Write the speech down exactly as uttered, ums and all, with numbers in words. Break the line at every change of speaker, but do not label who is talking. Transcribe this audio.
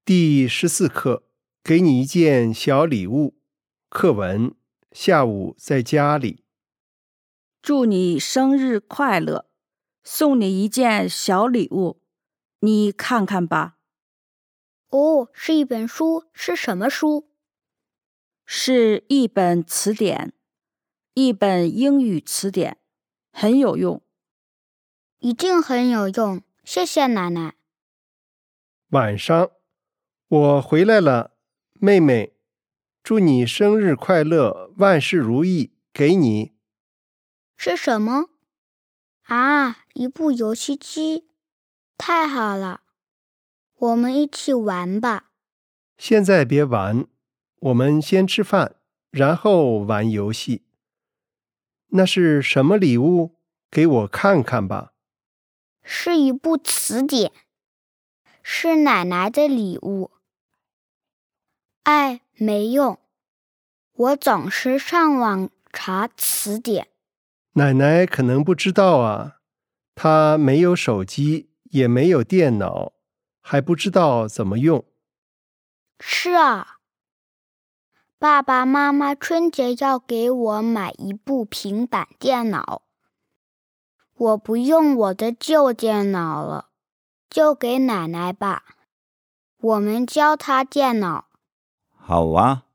第十四课，给你一件小礼物。课文，下午在家里。
祝你生日快乐，送你一件小礼物，你看看吧。
哦，是一本书，是什么书？
是一本词典，一本英语词典，很有用。
一定很有用，谢谢奶奶。
晚上，我回来了，妹妹，祝你生日快乐，万事如意，给你。
是什么？啊，一部游戏机，太好了，我们一起玩吧。
现在别玩，我们先吃饭，然后玩游戏。那是什么礼物？给我看看吧。
是一部词典，是奶奶的礼物。爱没用，我总是上网查词典。
奶奶可能不知道啊，她没有手机，也没有电脑，还不知道怎么用。
是啊，爸爸妈妈春节要给我买一部平板电脑，我不用我的旧电脑了，就给奶奶吧，我们教她电脑。
好啊，